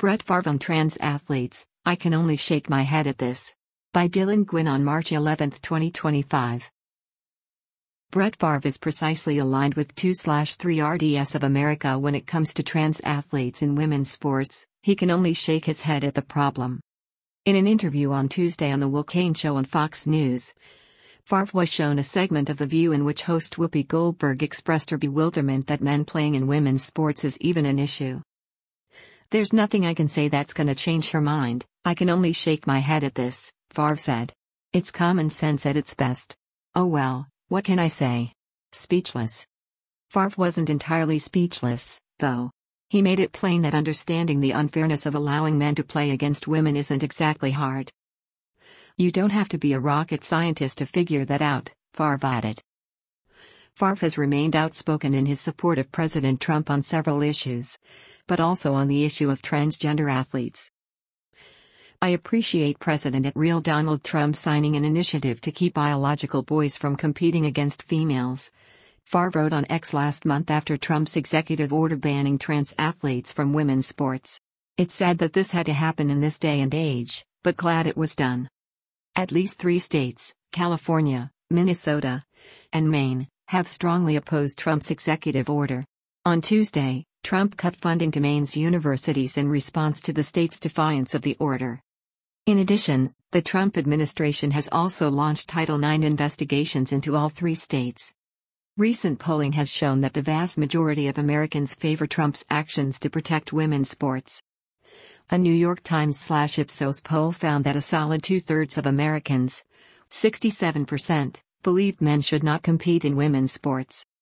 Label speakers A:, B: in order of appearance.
A: Brett Favre on trans athletes, I can only shake my head at this. By Dylan Gwynn on March 11, 2025. Brett Favre is precisely aligned with 2/3 RDS of America when it comes to trans athletes in women's sports. He can only shake his head at the problem. In an interview on Tuesday on The Will Cain Show on Fox News, Favre was shown a segment of The View in which host Whoopi Goldberg expressed her bewilderment that men playing in women's sports is even an issue. "There's nothing I can say that's gonna change her mind. I can only shake my head at this," Favre said. "It's common sense at its best. Oh well, what can I say?" Speechless. Favre wasn't entirely speechless, though. He made it plain that understanding the unfairness of allowing men to play against women isn't exactly hard. "You don't have to be a rocket scientist to figure that out," Favre added. Favre has remained outspoken in his support of President Trump on several issues, but also on the issue of transgender athletes. "I appreciate President at Real Donald Trump signing an initiative to keep biological boys from competing against females," Favre wrote on X last month after Trump's executive order banning trans athletes from women's sports. "It's sad that this had to happen in this day and age, but glad it was done." At least 3 states, California, Minnesota, and Maine, have strongly opposed Trump's executive order. On Tuesday, Trump cut funding to Maine's universities in response to the state's defiance of the order. In addition, the Trump administration has also launched Title IX investigations into all 3 states. Recent polling has shown that the vast majority of Americans favor Trump's actions to protect women's sports. A New York Times/Ipsos poll found that a solid 2/3 of Americans, 67%, believe men should not compete in women's sports.